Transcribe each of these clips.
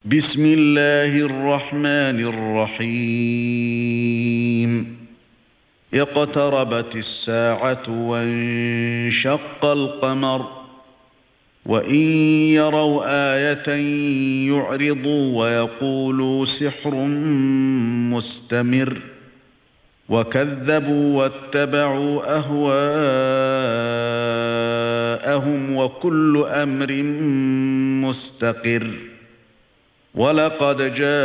بسم الله الرحمن الرحيم اقتربت الساعة وانشق القمر وإن يروا آية يعرضوا ويقولوا سحر مستمر وكذبوا واتبعوا أهواءهم وكل أمر مستقر وَلَقَدْ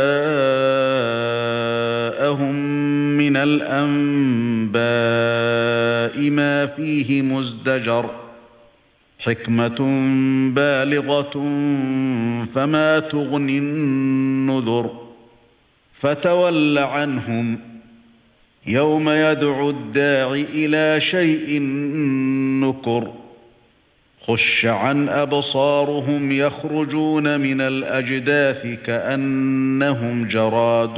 جَاءَهُم مِّنَ الْأَنبَاءِ مَا فِيهِ مُزْدَجَرٌ حِكْمَةٌ بَالِغَةٌ فَمَا تُغْنِ النُّذُرُ فَتَوَلَّ عَنْهُمْ يَوْمَ يَدْعُ الدَّاعِ إِلَى شَيْءٍ نُكُرٍ خُشَّ عَنْ أَبْصَارُهُمْ يَخْرُجُونَ مِنَ الْأَجْدَاثِ كَأَنَّهُمْ جَرَادٌ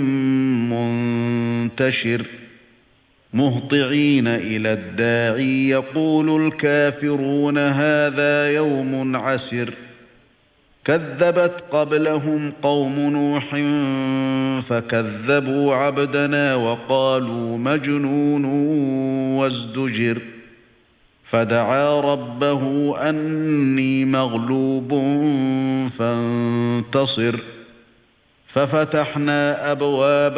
مُنتَشِرٌ مُهْطِعِينَ إِلَى الدَّاعِ يَقُولُ الْكَافِرُونَ هَذَا يَوْمٌ عَسِرٌ كَذَّبَتْ قَبْلَهُمْ قَوْمُ نُوحٍ فَكَذَّبُوا عَبْدَنَا وَقَالُوا مَجْنُونٌ وَازْدُجِرَ فَدَعَا رَبَّهُ أَنِّي مَغْلُوبٌ فَانتَصِرْ فَفَتَحْنَا أَبْوَابَ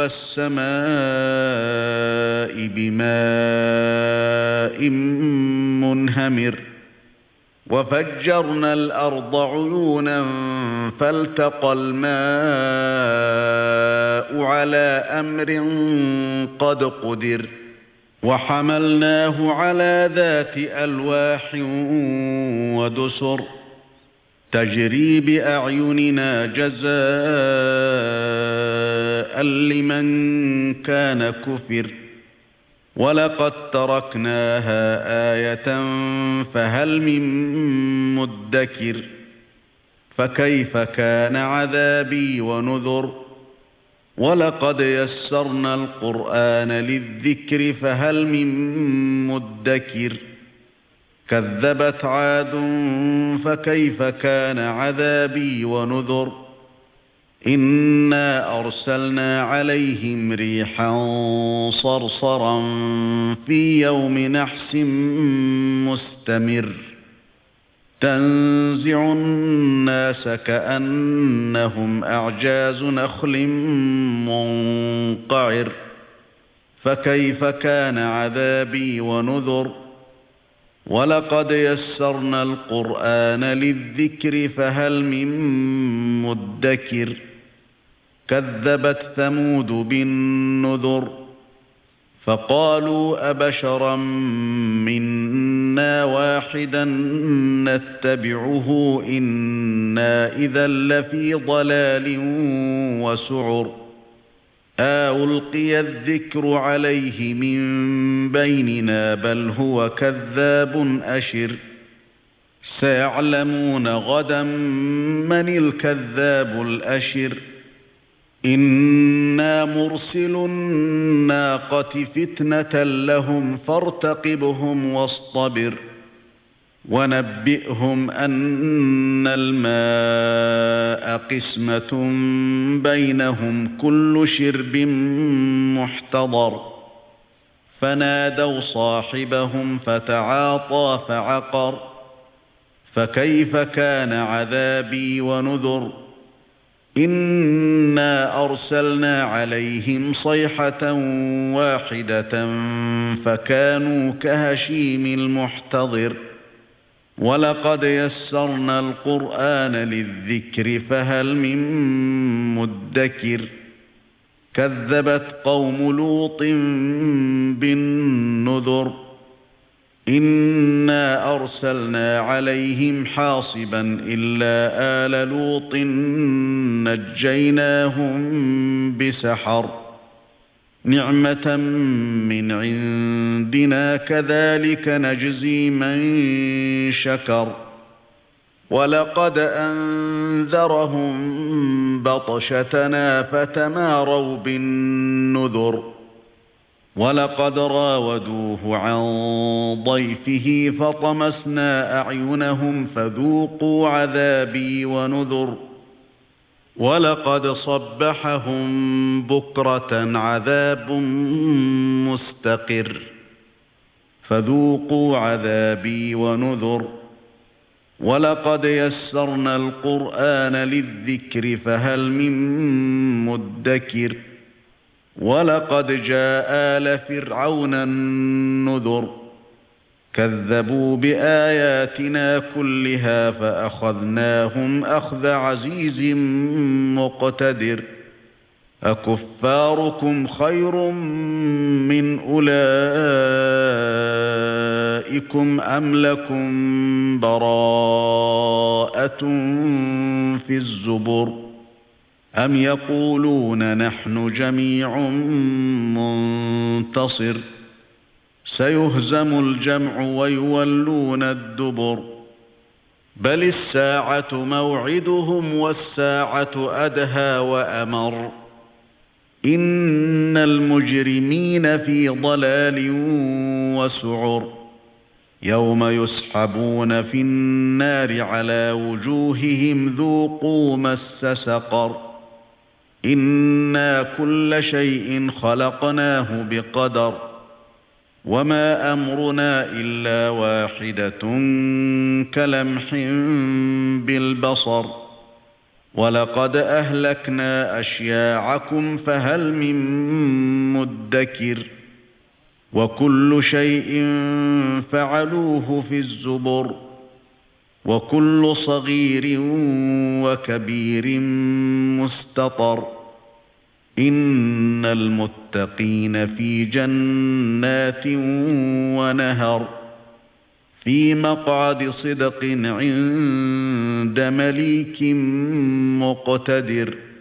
السَّمَاءِ بِمَاءٍ مُنْهَمِرٍ وَفَجَّرْنَا الْأَرْضَ عُيُونًا فَالْتَقَى الْمَاءُ عَلَى أَمْرٍ قَدْ قُدِرَ وَحَمَلْنَاهُ عَلَى ذَاتِ أَلْوَاحٍ وَدُسُرٍ تَجْرِي بِأَعْيُنِنَا جَزَاءً لِمَنْ كَانَ كُفِرَ وَلَقَدْ تَرَكْنَاهَا آيَةً فَهَلْ مِن مُّدَّكِرٍ فَكَيْفَ كَانَ عَذَابِي وَنُذُرِ وَلَقَدْ يَسَّرْنَا الْقُرْآنَ لِلذِّكْرِ فَهَلْ مِن مُّدَّكِرٍ كَذَّبَتْ عَادٌ فَكَيْفَ كَانَ عَذَابِي وَنُذُرِ إِنَّا أَرْسَلْنَا عَلَيْهِمْ رِيحًا صَرْصَرًا فِي يَوْمِ نَحْسٍ مُسْتَمِرٍّ تَنزِعُ النَّاسَ كَأَنَّهُمْ أَعْجَازُ نَخْلٍ مُنقَعِرٍ فَكَيْفَ كَانَ عَذَابِي وَنُذُرِ وَلَقَدْ يَسَّرْنَا الْقُرْآنَ لِلذِّكْرِ فَهَلْ مِن مُّدَّكِرٍ كَذَّبَتْ ثَمُودُ بِالنُّذُرِ فَقَالُوا أَبَشَرًا مِنَّا وَاحِدًا نَتَّبِعُهُ إِنَّا إِذًا لَّفِي ضَلَالٍ وَسُعُرٍ أَلْقِيَ الذِّكْرُ عَلَيْهِ مِن بَيْنِنَا بَلْ هُوَ كَذَّابٌ أَشِرٌ سَيَعْلَمُونَ غَدًا مَّنِ الْكَذَّابُ الْأَشِرُ إِنَّا مُرْسِلُو النَّاقَةِ فِتْنَةً لَّهُمْ فَارْتَقِبْهُمْ وَاصْطَبِرْ وَنَبِّئْهُمْ أَنَّ الْمَاءَ قِسْمَةٌ بَيْنَهُمْ كُلُّ شِرْبٍ مُحْتَضَرٌ فَنَادَوْا صَاحِبَهُمْ فَتَعَاطَىٰ فَعَقَرَ فَكَيْفَ كَانَ عَذَابِي وَنُذُرِ إِنَّا أَرْسَلْنَا عَلَيْهِمْ صَيْحَةً وَاحِدَةً فَكَانُوا كَهَشِيمِ الْمُحْتَظِرِ وَلَقَدْ يَسَّرْنَا الْقُرْآنَ لِلذِّكْرِ فَهَلْ مِن مُّدَّكِرٍ كَذَّبَتْ قَوْمُ لُوطٍ بِالنُّذُرِ إِنَّا أَرْسَلْنَا عَلَيْهِمْ حَاصِبًا إِلَّا آلَ لُوطٍ نَجَّيْنَاهُم بِسَحَرٍ نِعْمَةً مِّنْ عِندِنَا كَذَلِكَ نَجْزِي مَن شَكَرَ وَلَقَدْ أَنذَرَهُم بَطْشَتَنَا فَتَمَارَوْا بِالنُّذُرِ وَلَقَدْ رَاوَدُوهُ عَن ضَيْفِهِ فَطَمَسْنَا أَعْيُنَهُمْ فَذُوقُوا عَذَابِي وَنُذُرِ وَلَقَدْ صَبَّحَهُم بُكْرَةً عَذَابٌ مُسْتَقِرٌّ فَذُوقُوا عَذَابِي وَنُذُرِ وَلَقَدْ يَسَّرْنَا الْقُرْآنَ لِلذِّكْرِ فَهَلْ مِن مُّدَّكِرٍ وَلَقَدْ جَاءَ آلَ فِرْعَوْنَ النُّذُرُ كَذَّبُوا بِآيَاتِنَا كُلِّهَا فَأَخَذْنَاهُمْ أَخْذَ عَزِيزٍ مُقْتَدِرٍ أَكُفَّارُكُمْ خَيْرٌ مِّنْ أُولَئِكُمْ أَمْ لَكُمْ بَرَاءَةٌ فِي الزُّبُرِ أَمْ يَقُولُونَ نَحْنُ جَمِيعٌ مُّنتَصِرٌ سَيُهْزَمُ الْجَمْعُ وَيُوَلُّونَ الدُّبُرَ بَلِ السَّاعَةُ مَوْعِدُهُمْ وَالسَّاعَةُ أَدْهَى وَأَمَرُّ إِنَّ الْمُجْرِمِينَ فِي ضَلَالٍ وَسُعُرٍ يَوْمَ يُسْحَبُونَ فِي النَّارِ عَلَى وُجُوهِهِمْ ذُوقُوا مَسَّ سَقَرَ إِنَّا كُلَّ شَيْءٍ خَلَقْنَاهُ بِقَدَرٍ وَمَا أَمْرُنَا إِلَّا وَاحِدَةٌ كَلَمْحٍ بِالْبَصَرِ وَلَقَدْ أَهْلَكْنَا أَشْيَاعَكُمْ فَهَلْ مِن مُّدَّكِرٍ وَكُلُّ شَيْءٍ فَعَلُوهُ فِي الزُّبُرِ وَكُلُّ صَغِيرٍ وَكَبِيرٍ مُسْتَطَرٍ إِنَّ الْمُتَّقِينَ فِي جَنَّاتٍ وَنَهَرٍ فِي مَقْعَدِ صِدْقٍ عِندَ مَلِيكٍ مُقْتَدِرٍ